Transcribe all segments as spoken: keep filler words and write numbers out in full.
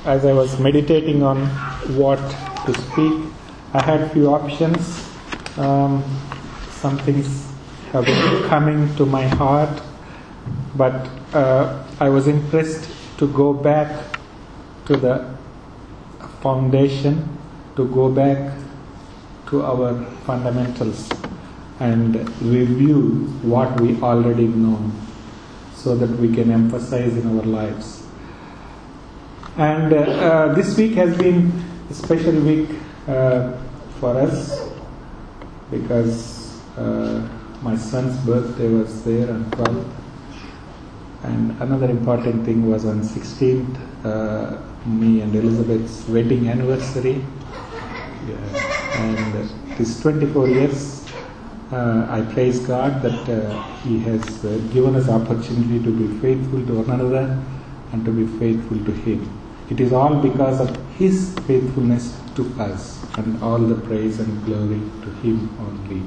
as I was meditating on what to speak, I had few options. Um, some things have been coming to my heart, but uh, I was impressed to go back to the foundation, to go back to our fundamentals and review what we already know so that we can emphasize in our lives. And uh, uh, this week has been a special week uh, for us because uh, my son's birthday was there on twelfth, and another important thing was on sixteenth, uh, me and Elizabeth's wedding anniversary. Yeah. And uh, this twenty-four years, uh, I praise God that uh, He has uh, given us opportunity to be faithful to one another and to be faithful to Him. It is all because of His faithfulness to us, and all the praise and glory to Him only.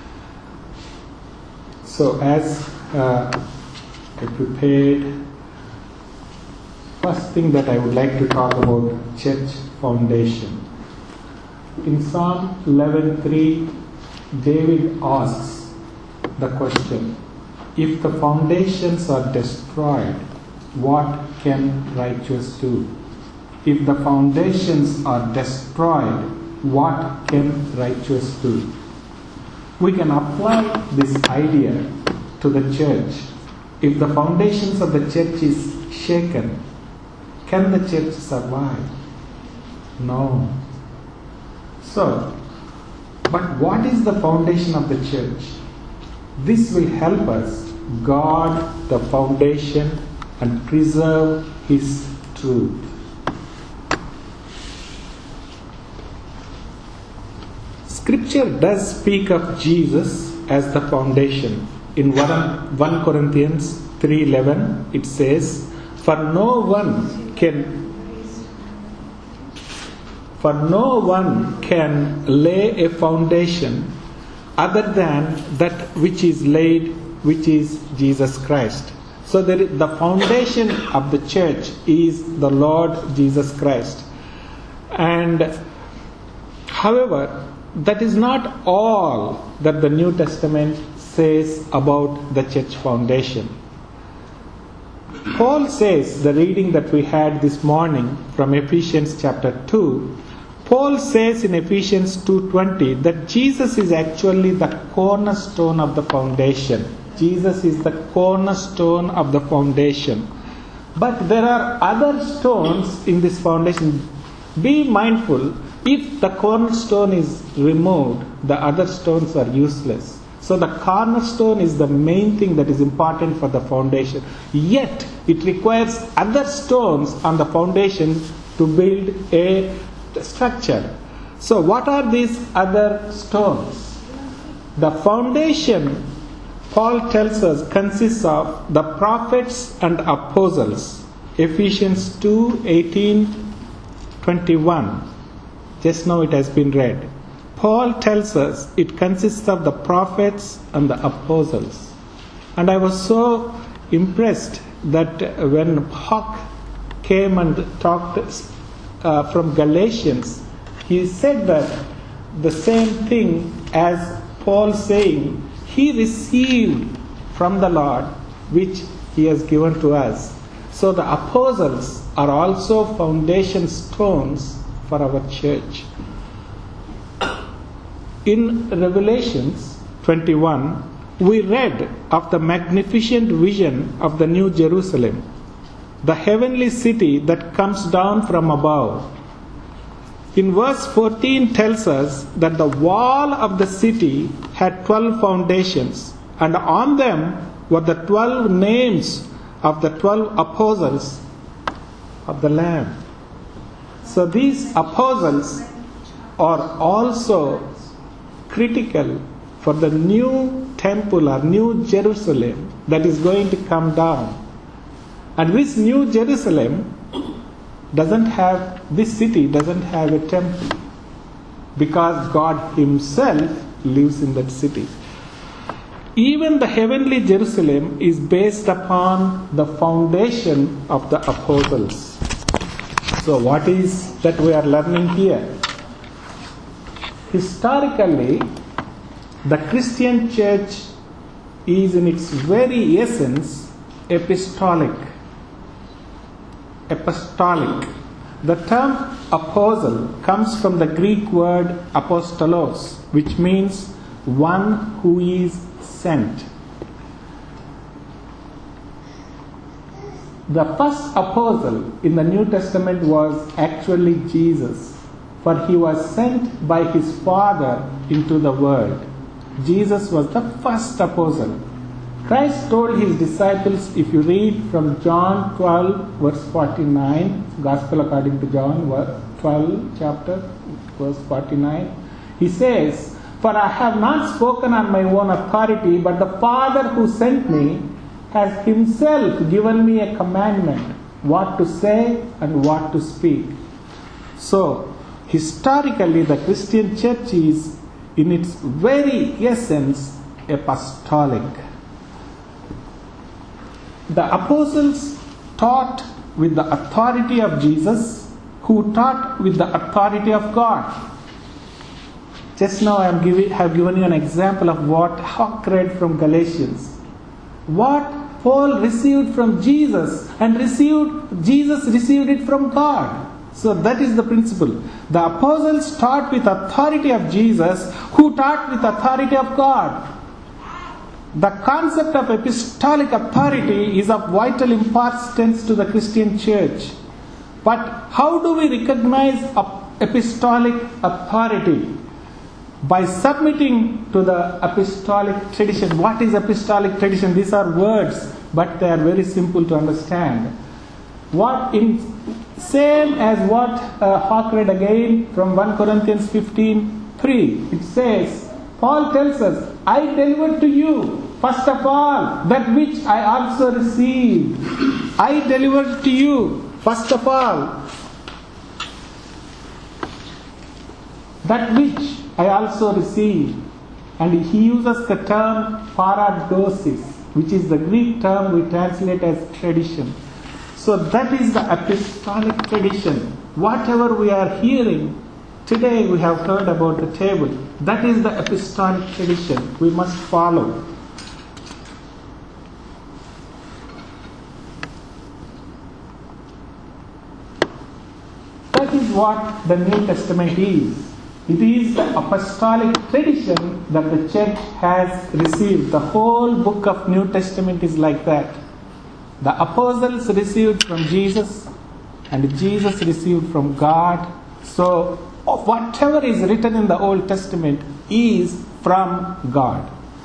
So as uh, I prepared, first thing that I would like to talk about church foundation. In Psalm eleven three, David asks the question, if the foundations are destroyed, what can righteous do? If the foundations are destroyed, what can righteous do? We can apply this idea to the church. If the foundations of the church is shaken, can the church survive? No. So, but what is the foundation of the church? This will help us guard the foundation and preserve His truth. Scripture does speak of Jesus as the foundation. In First Corinthians three eleven, it says, For no one can For no one can lay a foundation other than that which is laid, which is Jesus Christ. So there is, the foundation of the church is the Lord Jesus Christ. And however, that is not all that the New Testament says about the church foundation. Paul says, the reading that we had this morning from Ephesians chapter two, Paul says in Ephesians two twenty that Jesus is actually the cornerstone of the foundation. Jesus is the cornerstone of the foundation. But there are other stones in this foundation. Be mindful, if the cornerstone is removed, the other stones are useless. So the cornerstone is the main thing that is important for the foundation. Yet, it requires other stones on the foundation to build a structure. So what are these other stones? The foundation, Paul tells us, consists of the prophets and apostles. Ephesians two eighteen twenty-one. Just now it has been read. Paul tells us it consists of the prophets and the apostles. And I was so impressed that when Hawk came and talked uh, from Galatians, he said that the same thing as Paul saying, he received from the Lord which he has given to us. So the apostles are also foundation stones for our church. In Revelations twenty-one, we read of the magnificent vision of the New Jerusalem, the heavenly city that comes down from above. In verse fourteen tells us that the wall of the city had twelve foundations, and on them were the twelve names of the twelve apostles of the Lamb. So these apostles are also critical for the new temple or new Jerusalem that is going to come down. And this new Jerusalem doesn't have, this city doesn't have a temple, because God Himself lives in that city. Even the heavenly Jerusalem is based upon the foundation of the apostles. So what is that we are learning here? Historically, the Christian church is in its very essence apostolic. Apostolic. The term apostle comes from the Greek word apostolos, which means one who is sent. The first apostle in the New Testament was actually Jesus, for he was sent by his Father into the world. Jesus was the first apostle. Christ told his disciples, if you read from John twelve, verse forty-nine, Gospel according to John, twelve, chapter, verse forty-nine, he says, for I have not spoken on my own authority, but the Father who sent me has himself given me a commandment, what to say and what to speak. So, historically, the Christian church is, in its very essence, apostolic. The apostles taught with the authority of Jesus, who taught with the authority of God. Just now I am giving, have given you an example of what Hawk read from Galatians. What Paul received from Jesus, and received Jesus received it from God. So that is the principle. The apostles taught with authority of Jesus, who taught with authority of God. The concept of apostolic authority is of vital importance to the Christian church. But how do we recognize apostolic authority? By submitting to the apostolic tradition. What is apostolic tradition? These are words, but they are very simple to understand. What in same as what uh, Hawk read again from First Corinthians fifteen three. It says, Paul tells us, I delivered to you, first of all, that which I also received. I delivered to you, first of all, that which I also received. And he uses the term paradosis, which is the Greek term we translate as tradition. So that is the apostolic tradition. Whatever we are hearing, today we have heard about the table. That is the apostolic tradition we must follow. That is what the New Testament is. It is the apostolic tradition that the church has received. The whole book of New Testament is like that. The apostles received from Jesus, and Jesus received from God. So whatever is written in the Old Testament is from God.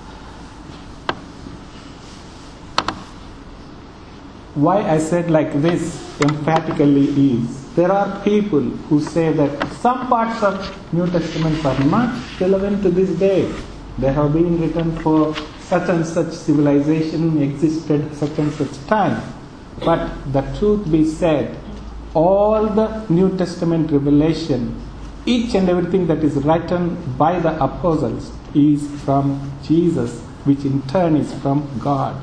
Why I said like this emphatically is, there are people who say that some parts of New Testament are not relevant to this day. They have been written for such and such civilization existed such and such time. But the truth be said, all the New Testament revelation, each and everything that is written by the apostles is from Jesus, which in turn is from God.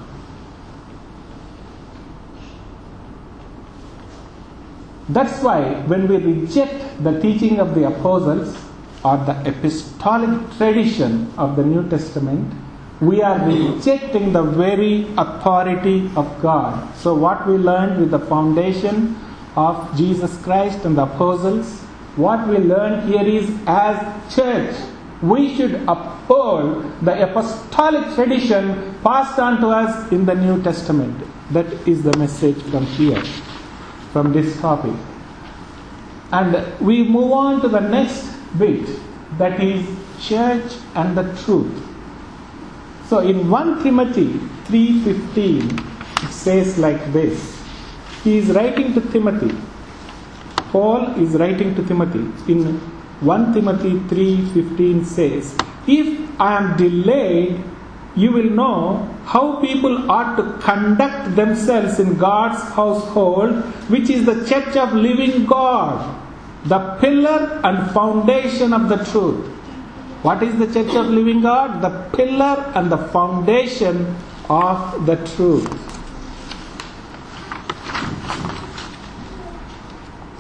That's why when we reject the teaching of the apostles or the apostolic tradition of the New Testament, we are rejecting the very authority of God. So what we learned with the foundation of Jesus Christ and the apostles, what we learned here is, as church, we should uphold the apostolic tradition passed on to us in the New Testament. That is the message from here, from this topic. And we move on to the next bit, that is church and the truth. So in First Timothy three fifteen, it says like this. He is writing to Timothy. Paul is writing to Timothy. In First Timothy three fifteen says, if I am delayed, you will know how people ought to conduct themselves in God's household, which is the church of living God, the pillar and foundation of the truth. What is the church of living God? The pillar and the foundation of the truth.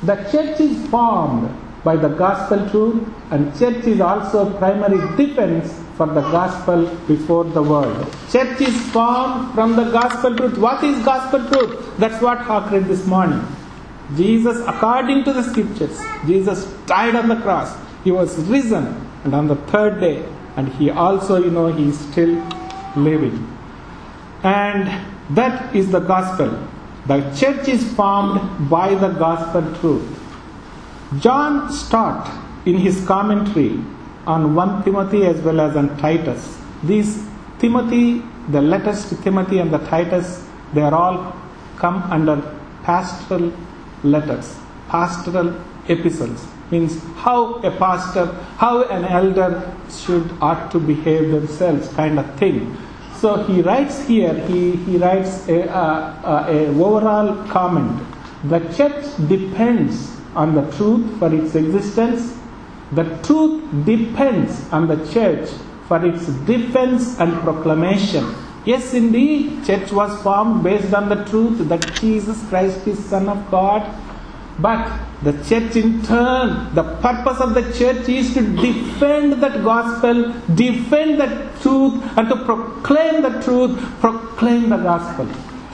the church is formed by the gospel truth, and church is also primary defense for the gospel before the world. Church is formed from the gospel truth. What is gospel truth? That's what Hawk read this morning. Jesus, according to the scriptures, Jesus died on the cross. He was risen, and on the third day, and he also, you know, he is still living. And that is the gospel. The church is formed by the gospel truth. John Stott, in his commentary on First Timothy as well as on Titus, these Timothy, the letters to Timothy and the Titus, they are all come under pastoral letters, pastoral epistles. Means how a pastor, how an elder should ought to behave themselves, kind of thing. So he writes here, he, he writes a, a, a overall comment. The church depends on the truth for its existence. The truth depends on the church for its defense and proclamation. Yes, indeed, church was formed based on the truth that Jesus Christ is Son of God. But the church in turn, the purpose of the church is to defend that gospel, defend that truth, and to proclaim the truth, proclaim the gospel.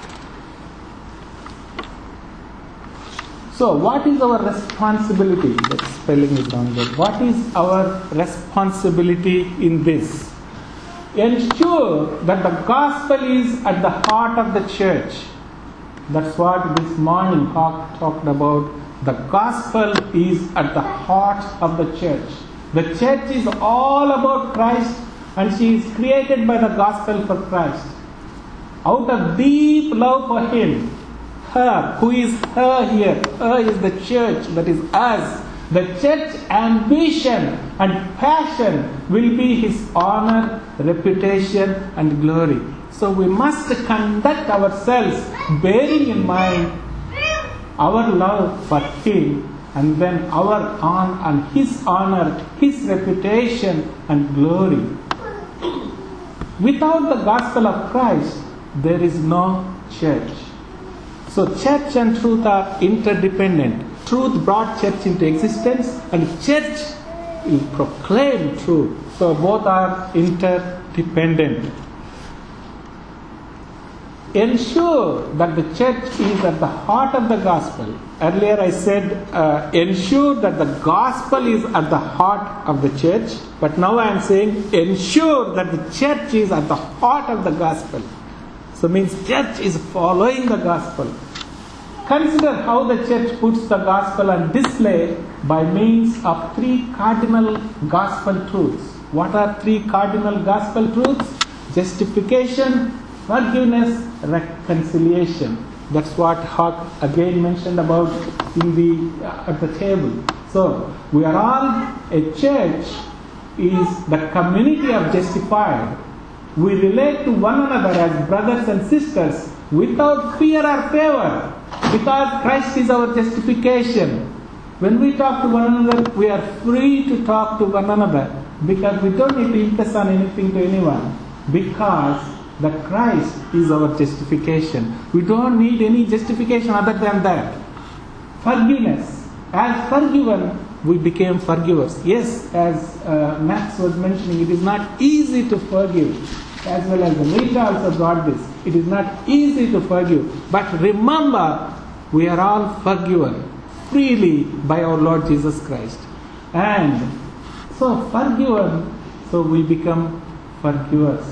So, what is our responsibility? That spelling is down there. What is our responsibility in this? Ensure that the gospel is at the heart of the church. That's what this morning Hawk talked about. The gospel is at the heart of the church. The church is all about Christ, and she is created by the gospel for Christ. Out of deep love for Him, her, who is her here? Her is the church, that is us. The church ambition and passion will be His honor, reputation, and glory. So we must conduct ourselves bearing in mind our love for Him, and then our on and His honor, His reputation and glory. Without the gospel of Christ, there is no church. So church and truth are interdependent. Truth brought church into existence, and church will proclaim truth. So both are interdependent. Ensure that the church is at the heart of the gospel. Earlier I said uh, ensure that the gospel is at the heart of the church. But now I am saying ensure that the church is at the heart of the gospel. So means church is following the gospel. Consider how the church puts the gospel on display by means of three cardinal gospel truths. What are three cardinal gospel truths? Justification, forgiveness, reconciliation. That's what Hawk again mentioned about in the uh, at the table. So we are all a church is the community of justified. We relate to one another as brothers and sisters without fear or favor, because Christ is our justification. When we talk to one another, we are free to talk to one another, because we don't need to impress on anything to anyone, because the Christ is our justification. We don't need any justification other than that. Forgiveness. As forgiven, we became forgivers. Yes, as uh, Max was mentioning, it is not easy to forgive. As well as the Rita also brought this. It is not easy to forgive. But remember, we are all forgiven freely by our Lord Jesus Christ. And so forgiven, so we become forgivers.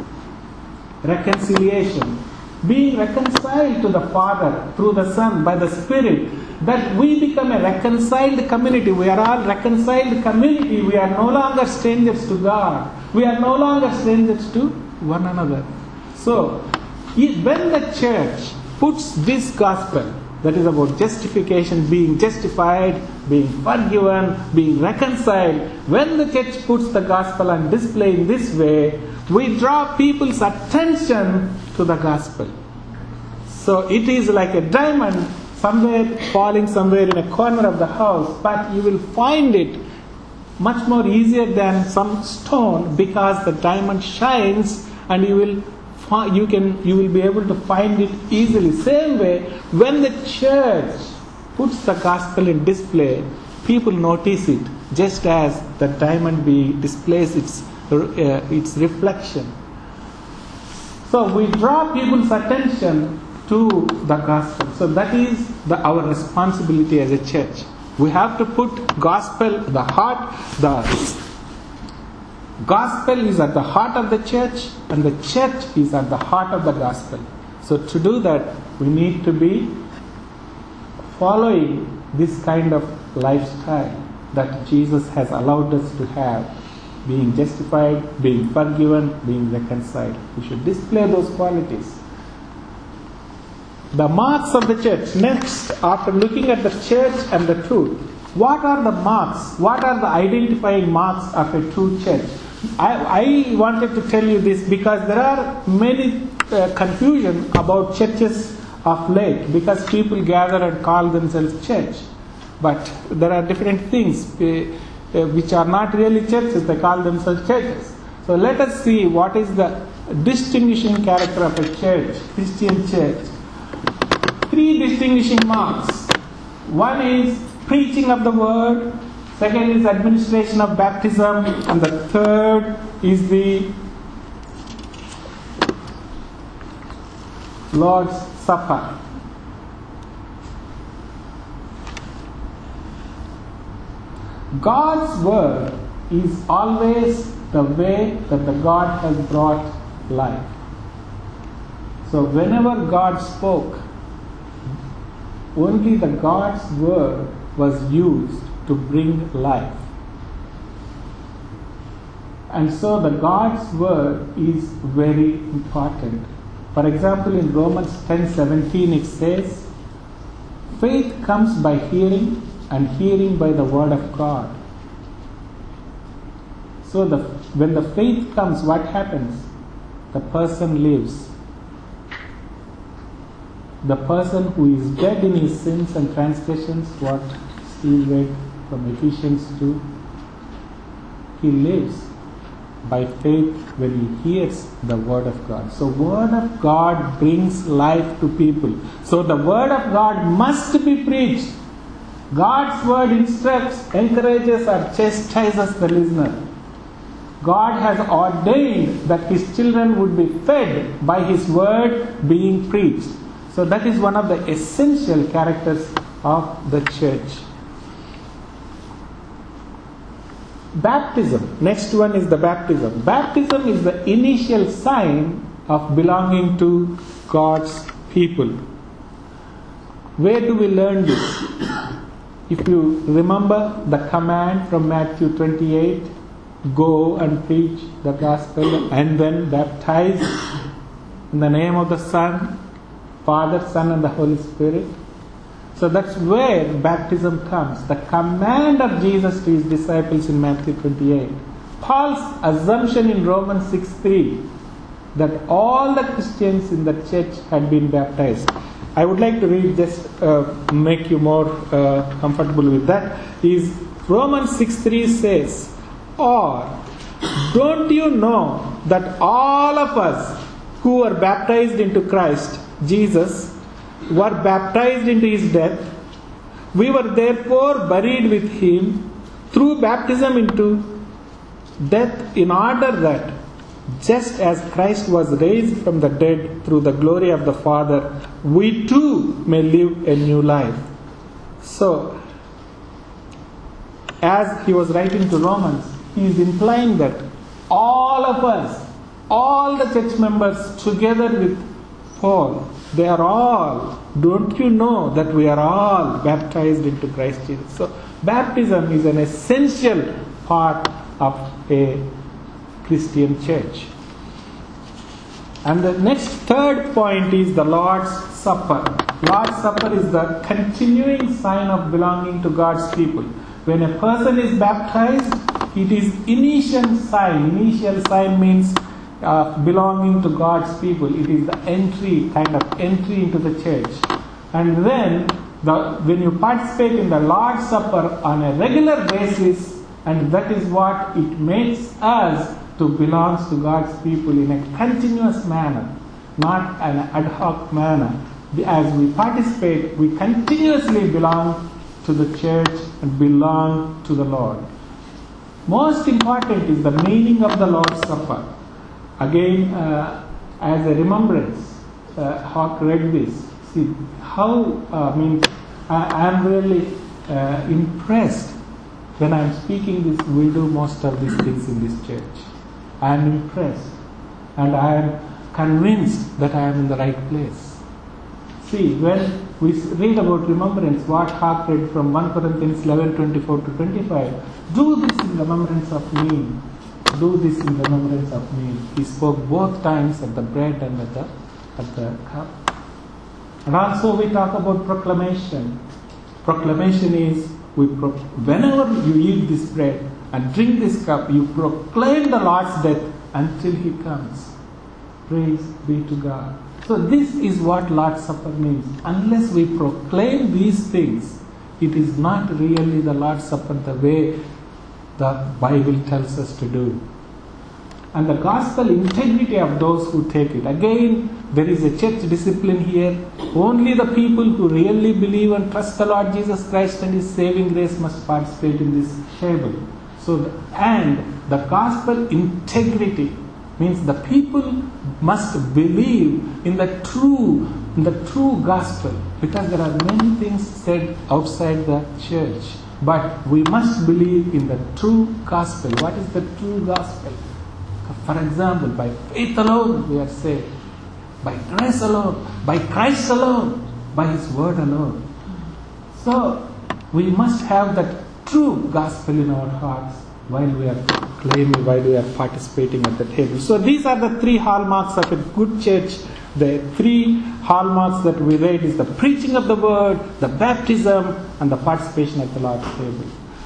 Reconciliation. Being reconciled to the Father through the Son by the Spirit, that we become a reconciled community. We are all reconciled community. We are no longer strangers to God. We are no longer strangers to one another. So, when the church puts this gospel, that is about justification, being justified, being forgiven, being reconciled, when the church puts the gospel on display in this way, we draw people's attention to the gospel. So it is like a diamond somewhere falling somewhere in a corner of the house, but you will find it much more easier than some stone, because the diamond shines and you will you can you will be able to find it easily. Same way, when the church puts the gospel in display, people notice it, just as the diamond be displays its uh, its reflection. So we draw people's attention to the gospel. So that is the, our responsibility as a church. We have to put gospel, the heart, the gospel is at the heart of the church, and the church is at the heart of the gospel. So to do that, we need to be following this kind of lifestyle that Jesus has allowed us to have, being justified, being forgiven, being reconciled. We should display those qualities. The marks of the church. Next, after looking at the church and the truth, what are the marks? What are the identifying marks of a true church? I, I wanted to tell you this because there are many uh, confusion about churches of late, because people gather and call themselves church. But there are different things uh, uh, which are not really churches. They call themselves churches. So let us see what is the distinguishing character of a church, Christian church. Three distinguishing marks. One is preaching of the word, second is administration of baptism, and the third is the Lord's Supper. God's word is always the way that the God has brought life. So whenever God spoke, only the God's word was used to bring life. And so the God's word is very important. For example, in Romans ten seventeen it says, faith comes by hearing, and hearing by the word of God. So the, when the faith comes, what happens? The person lives. The person who is dead in his sins and transgressions, what Steve read from Ephesians two, he lives by faith when he hears the word of God. So word of God brings life to people. So the word of God must be preached. God's word instructs, encourages, or chastises the listener. God has ordained that his children would be fed by his word being preached. So that is one of the essential characters of the church. Baptism. Next one is the baptism. Baptism is the initial sign of belonging to God's people. Where do we learn this? If you remember the command from Matthew twenty-eight, go and preach the gospel and then baptize in the name of the Son, Father, Son, and the Holy Spirit. So that's where baptism comes. The command of Jesus to his disciples in Matthew twenty-eight. Paul's assumption in Romans six three that all the Christians in the church had been baptized. I would like to read, just uh, make you more uh, comfortable with that. Is Romans six three says, or don't you know that all of us who were baptized into Christ Jesus were baptized into his death? We were therefore buried with him through baptism into death, in order that just as Christ was raised from the dead through the glory of the Father, we too may live a new life. So, as he was writing to Romans, he is implying that all of us, all the church members together with Paul, they are all, don't you know that we are all baptized into Christ Jesus? So, baptism is an essential part of a Christian church. And the next third point is the Lord's Supper. Lord's Supper is the continuing sign of belonging to God's people. When a person is baptized, it is initial sign. Initial sign means uh, belonging to God's people. It is the entry, kind of entry into the church. And then, the, when you participate in the Lord's Supper on a regular basis, and that is what it makes us to belong to God's people in a continuous manner, not an ad hoc manner. as we participate, we continuously belong to the church and belong to the Lord. Most important is the meaning of the Lord's Supper. Again, uh, as a remembrance, uh, Hawk read this. See how, uh, I mean, I am really uh, impressed when I am speaking this. We do most of these things in this church. I am impressed and I am convinced that I am in the right place. See, when we read about remembrance, what Hawk read from First Corinthians eleven, twenty-four to twenty-five, do this in remembrance of me. Do this in remembrance of me. He spoke both times at the bread and at the, at the cup. And also we talk about proclamation. Proclamation is, we pro- whenever you eat this bread and drink this cup, you proclaim the Lord's death until He comes. Praise be to God. So this is what Lord's Supper means. Unless we proclaim these things, it is not really the Lord's Supper the way the Bible tells us to do. And the gospel integrity of those who take it. Again, there is a church discipline here. Only the people who really believe and trust the Lord Jesus Christ and His saving grace must participate in this table. So, the, and the gospel integrity means the people must believe in the true, in the true gospel, because there are many things said outside the church. But we must believe in the true gospel. What is the true gospel? For example, by faith alone we are saved. By grace alone. By Christ alone. By His word alone. So, we must have that true gospel in our hearts while we are claiming, while we are participating at the table. So, these are the three hallmarks of a good church. The three hallmarks that we read is the preaching of the word, the baptism, and the participation at the Lord's table.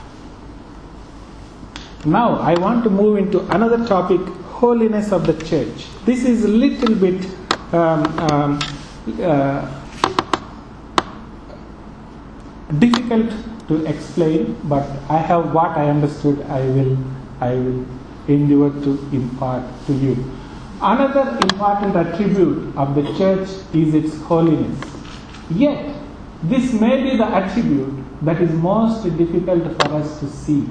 Now, I want to move into another topic, holiness of the church. This is a little bit um, um, uh, difficult to explain, but I have what I understood. I will, I will endeavor to impart to you. Another important attribute of the church is its holiness. Yet, this may be the attribute that is most difficult for us to see.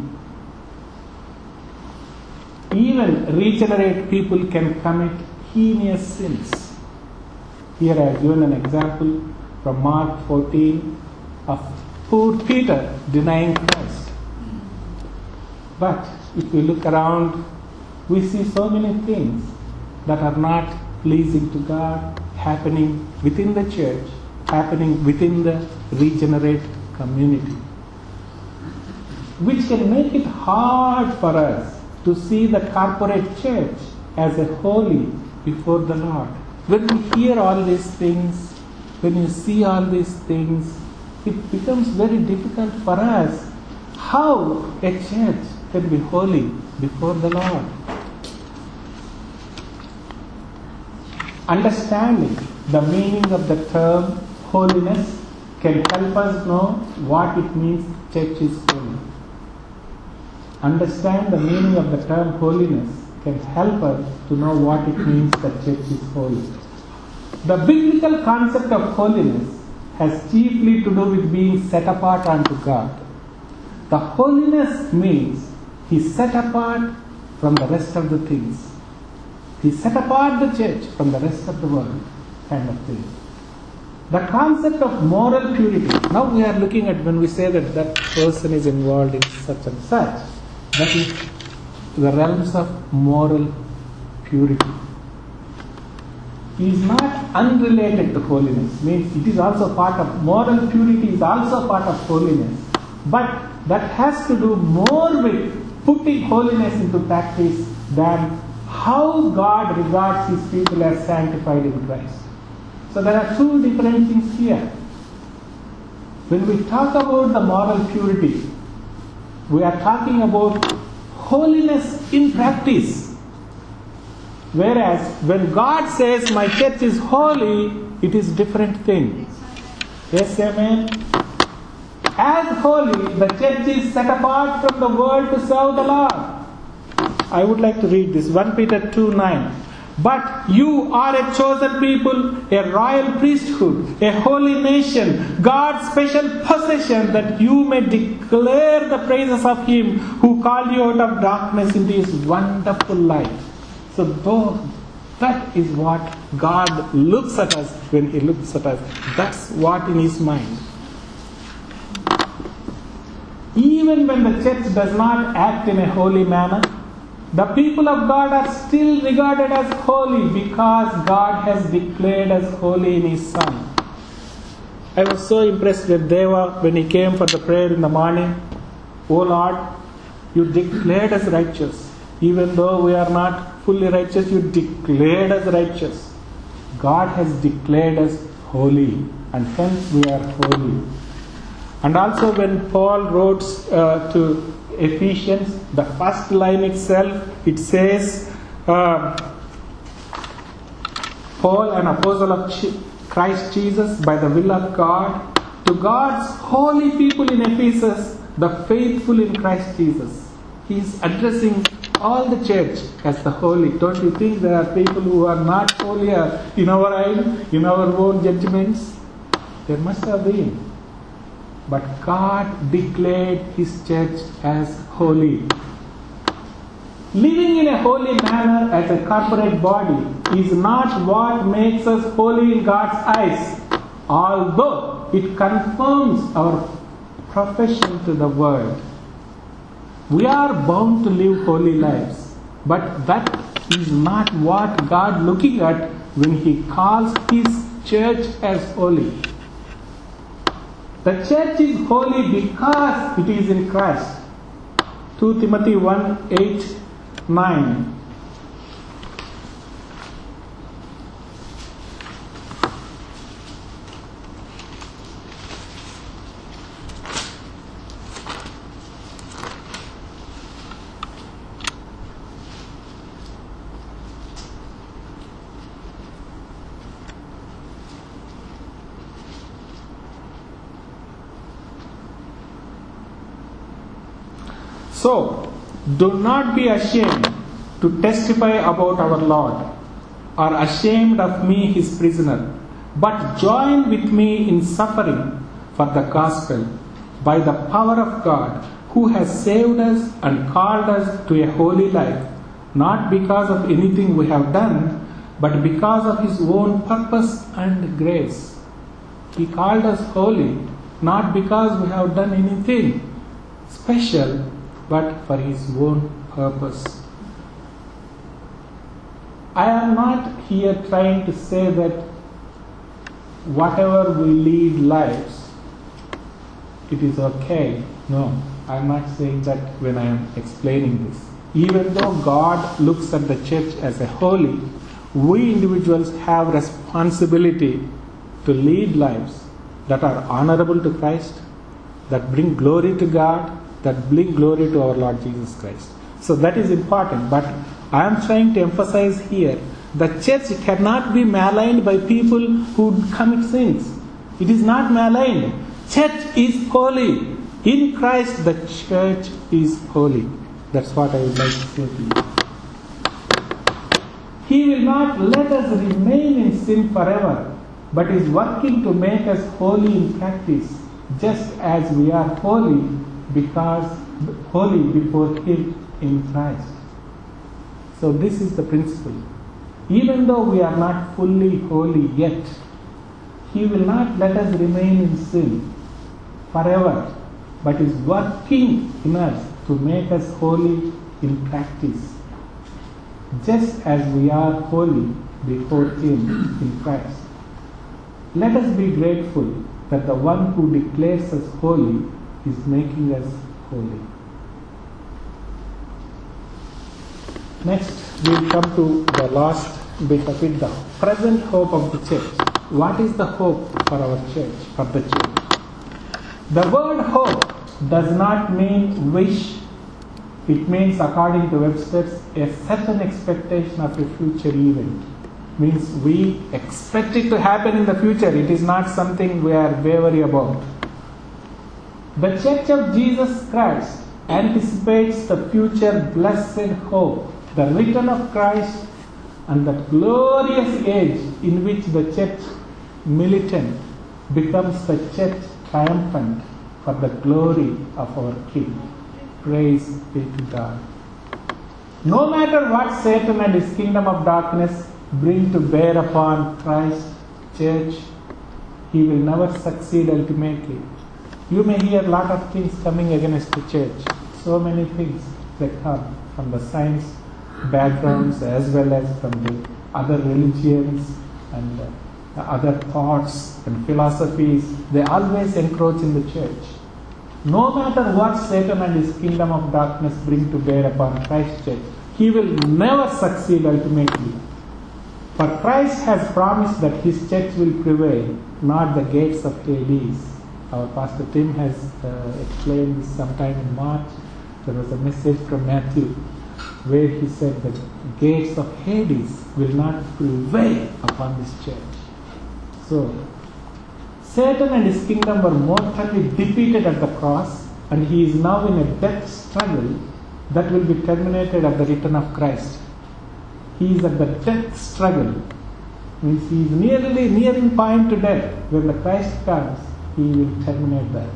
Even regenerate people can commit heinous sins. Here I have given an example from Mark fourteen of poor Peter denying Christ. But if we look around, we see so many things that are not pleasing to God happening within the church, happening within the regenerate community, which can make it hard for us to see the corporate church as a holy before the Lord. When we hear all these things, when you see all these things, it becomes very difficult for us how a church can be holy before the Lord. Understanding the meaning of the term holiness can help us know what it means church is holy. Understand the meaning of the term holiness can help us to know what it means that church is holy. The biblical concept of holiness has chiefly to do with being set apart unto God. The holiness means He set apart from the rest of the things. He set apart the church from the rest of the world, kind of thing. The concept of moral purity. Now we are looking at when we say that that person is involved in such and such. That is the realms of moral purity. It is not unrelated to holiness. Means it is also part of moral purity is also part of holiness. But that has to do more with putting holiness into practice than how God regards His people as sanctified in Christ. So there are two different things here. When we talk about the moral purity, we are talking about holiness in practice. Whereas when God says my church is holy, it is different thing. Yes, amen. As holy, the church is set apart from the world to serve the Lord. I would like to read this. First Peter two nine. But you are a chosen people, a royal priesthood, a holy nation, God's special possession, that you may declare the praises of Him who called you out of darkness into His wonderful light. So though that is what God looks at us when He looks at us. That's what in His mind. Even when the church does not act in a holy manner, the people of God are still regarded as holy because God has declared us holy in His Son. I was so impressed with Deva when he came for the prayer in the morning. Oh Lord, you declared us righteous. Even though we are not fully righteous, you declared us righteous. God has declared us holy, and hence we are holy. And also when Paul wrote uh, to Ephesians, the first line itself, it says, uh, Paul, an apostle of Christ Jesus, by the will of God, to God's holy people in Ephesus, the faithful in Christ Jesus. He is addressing all the church as the holy. Don't you think there are people who are not holy in our eyes, in our own judgments? There must have been. But God declared His church as holy. Living in a holy manner as a corporate body is not what makes us holy in God's eyes, although it confirms our profession to the world. We are bound to live holy lives, but that is not what God is looking at when He calls His church as holy. The church is holy because it is in Christ. Second Timothy one, eight, nine. So, do not be ashamed to testify about our Lord, or ashamed of me, His prisoner, but join with me in suffering for the gospel by the power of God, who has saved us and called us to a holy life, not because of anything we have done, but because of His own purpose and grace. He called us holy, not because we have done anything special, but for His own purpose. I am not here trying to say that whatever we lead lives, it is okay. No, I am not saying that when I am explaining this. Even though God looks at the church as a holy, we individuals have responsibility to lead lives that are honorable to Christ, that bring glory to God, that bring glory to our Lord Jesus Christ. So that is important. But I am trying to emphasize here, the church cannot be maligned by people who commit sins. It is not maligned. Church is holy. In Christ, the church is holy. That's what I would like to say to you. He will not let us remain in sin forever, but is working to make us holy in practice, just as we are holy because holy before Him in Christ. So this is the principle. Even though we are not fully holy yet, He will not let us remain in sin forever, but is working in us to make us holy in practice, just as we are holy before Him in Christ. Let us be grateful that the one who declares us holy is making us holy. Next, we will come to the last bit of it, the present hope of the church. What is the hope for our church, for the church? The word hope does not mean wish. It means, according to Webster's, a certain expectation of a future event. Means we expect it to happen in the future. It is not something we are wary about. The Church of Jesus Christ anticipates the future blessed hope, the return of Christ and that glorious age in which the church militant becomes the church triumphant for the glory of our King. Praise be to God. No matter what Satan and his kingdom of darkness bring to bear upon Christ's church, he will never succeed ultimately. You may hear a lot of things coming against the church. So many things that come from the science backgrounds as well as from the other religions and uh, other thoughts and philosophies. They always encroach in the church. No matter what Satan and his kingdom of darkness bring to bear upon Christ's church, he will never succeed ultimately. For Christ has promised that his church will prevail, not the gates of Hades. Our Pastor Tim has uh, explained this sometime in March. There was a message from Matthew where he said that gates of Hades will not prevail upon this church. So, Satan and his kingdom were mortally defeated at the cross, and he is now in a death struggle that will be terminated at the return of Christ. He is at the death struggle. Means he is nearly nearing point to death. When the Christ comes, he will terminate that.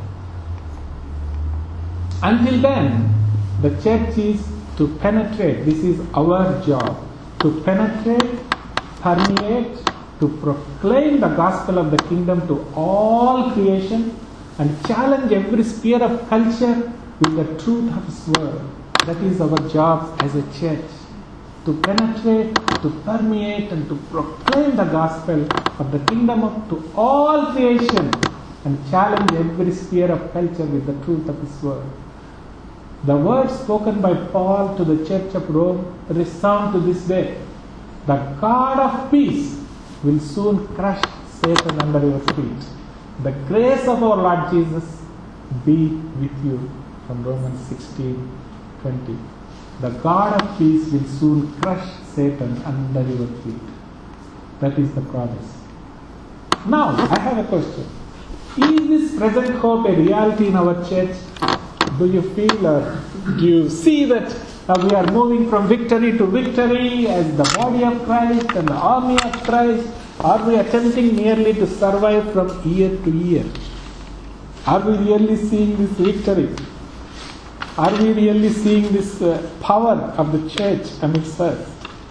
Until then, the church is to penetrate. This is our job. To penetrate, permeate, to proclaim the gospel of the kingdom to all creation and challenge every sphere of culture with the truth of his word. That is our job as a church. To penetrate, to permeate, and to proclaim the gospel of the kingdom of, to all creation and challenge every sphere of culture with the truth of his word. The words spoken by Paul to the church of Rome resound to this day. The God of peace will soon crush Satan under your feet. The grace of our Lord Jesus be with you. From Romans sixteen twenty. The God of peace will soon crush Satan under your feet. That is the promise. Now, I have a question. Is this present hope a reality in our church? Do you feel or do you see that uh, we are moving from victory to victory as the body of Christ and the army of Christ? Are we attempting merely to survive from year to year? Are we really seeing this victory? Are we really seeing this uh, power of the church amidst us?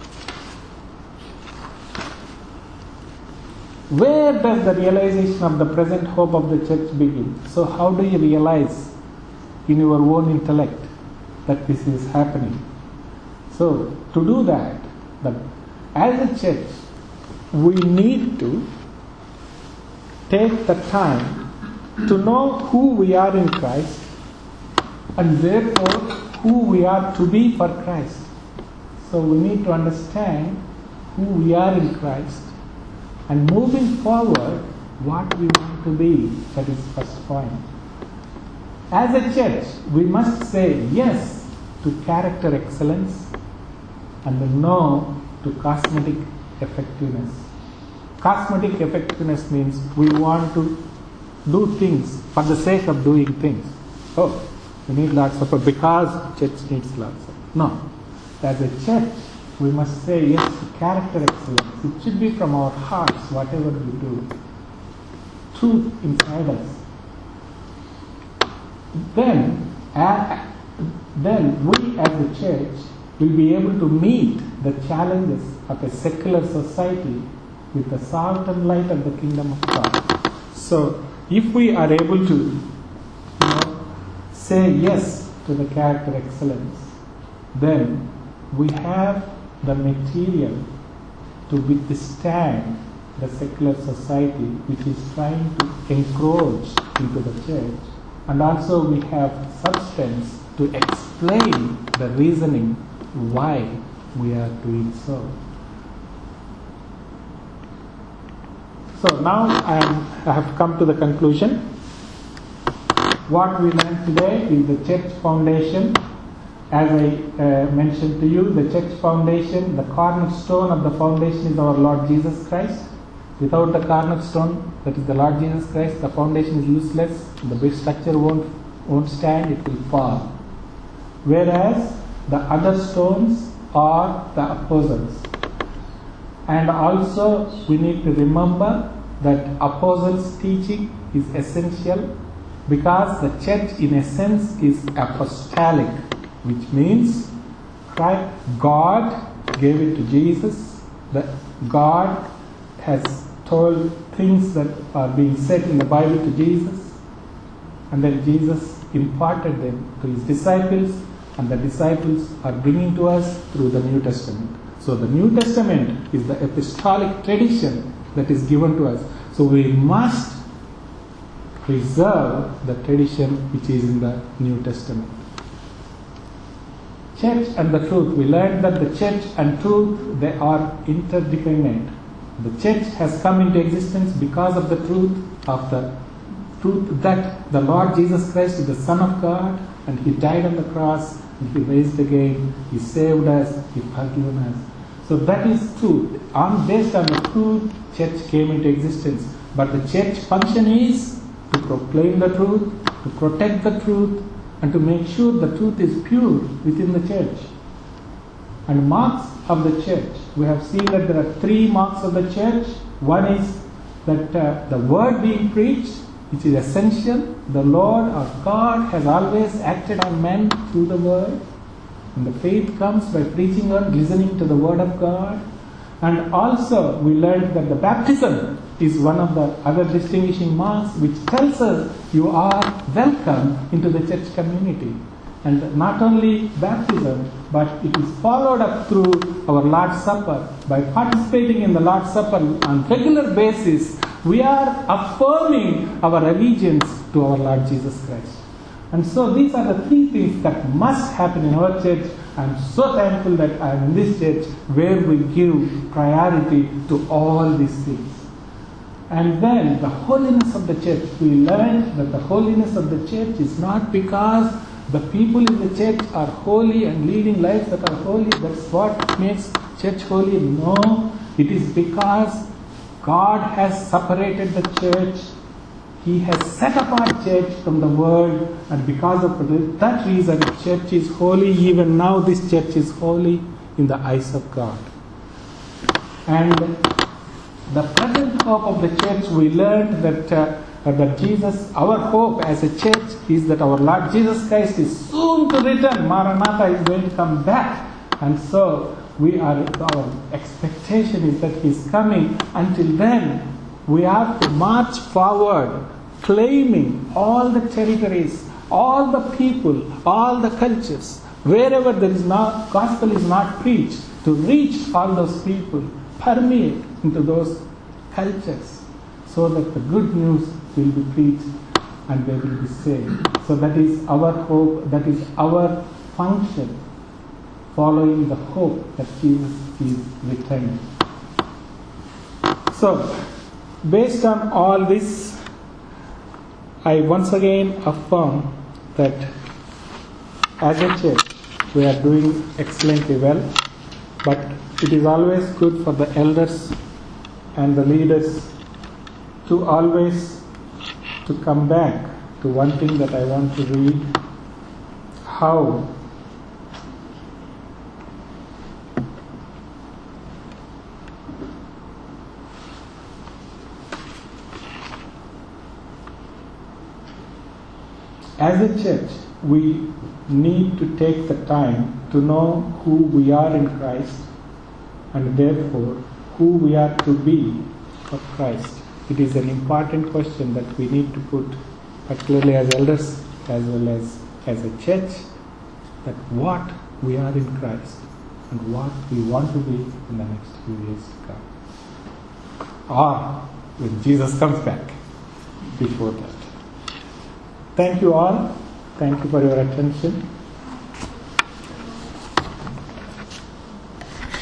Where does the realization of the present hope of the church begin? So how do you realize in your own intellect that this is happening? So to do that, the, as a church, we need to take the time to know who we are in Christ, and therefore who we are to be for Christ. So we need to understand who we are in Christ, and moving forward, what we want to be. That is first point. As a church, we must say yes to character excellence and no to cosmetic effectiveness. Cosmetic effectiveness means we want to do things for the sake of doing things. Oh, we need lots of, because church needs lots of. No. As a church, we must say yes to character excellence. It should be from our hearts, whatever we do. Truth inside us. Then, uh, then we as a church will be able to meet the challenges of a secular society with the salt and light of the kingdom of God. So, if we are able to, you know, say yes to the character excellence, then we have the material to withstand the secular society which is trying to encroach into the church, and also we have substance to explain the reasoning why we are doing so. So now I, am, I have come to the conclusion. What we learned today is the church foundation. As I uh, mentioned to you, the church foundation, the cornerstone of the foundation is our Lord Jesus Christ. Without the cornerstone, that is the Lord Jesus Christ, the foundation is useless. The big structure won't, won't stand, it will fall. Whereas the other stones are the apostles. And also we need to remember that apostles' teaching is essential, because the church in essence is apostolic, which means Christ, God gave it to Jesus, that God has told things that are being said in the Bible to Jesus, and then Jesus imparted them to his disciples, and the disciples are bringing to us through the New Testament. So the New Testament is the apostolic tradition that is given to us. So we must preserve the tradition which is in the New Testament. Church and the truth. We learned that the church and truth, they are interdependent. The church has come into existence because of the truth of the truth that the Lord Jesus Christ is the Son of God, and He died on the cross, and He raised again, He saved us, He forgiven us. So that is truth. On, based on the truth, church came into existence. But the church function is to proclaim the truth, to protect the truth, and to make sure the truth is pure within the church. And marks of the church. We have seen that there are three marks of the church. One is that uh, the word being preached, which is essential. The Lord our God has always acted on men through the word. And the faith comes by preaching or listening to the word of God. And also we learned that the baptism is one of the other distinguishing marks, which tells us you are welcome into the church community. And not only baptism, but it is followed up through our Lord's Supper. By participating in the Lord's Supper on regular basis, we are affirming our allegiance to our Lord Jesus Christ. And so these are the three things that must happen in our church. I am so thankful that I am in this church where we give priority to all these things. And then the holiness of the church. We learned that the holiness of the church is not because the people in the church are holy and leading lives that are holy. That's what makes church holy. No, it is because God has separated the church. He has set apart church from the world, and because of that reason, church is holy. Even now, this church is holy in the eyes of God. And the present hope of the church, we learned that uh, that Jesus, our hope as a church is that our Lord Jesus Christ is soon to return. Maranatha is going to come back, and so we are. Our expectation is that He is coming. Until then, we have to march forward, claiming all the territories, all the people, all the cultures, wherever there is not gospel is not preached, to reach all those people, permeate into those cultures, so that the good news will be preached and they will be saved. So that is our hope, that is our function, following the hope that Jesus is returning. So, based on all this, I once again affirm that as a church we are doing excellently well, but it is always good for the elders and the leaders to always to come back to one thing that I want to read. How as a church we need to take the time to know who we are in Christ, and therefore who we are to be for Christ. It is an important question that we need to put, particularly as elders as well as as a church, that what we are in Christ and what we want to be in the next few years to come, or when Jesus comes back, before that. Thank you all. Thank you for your attention.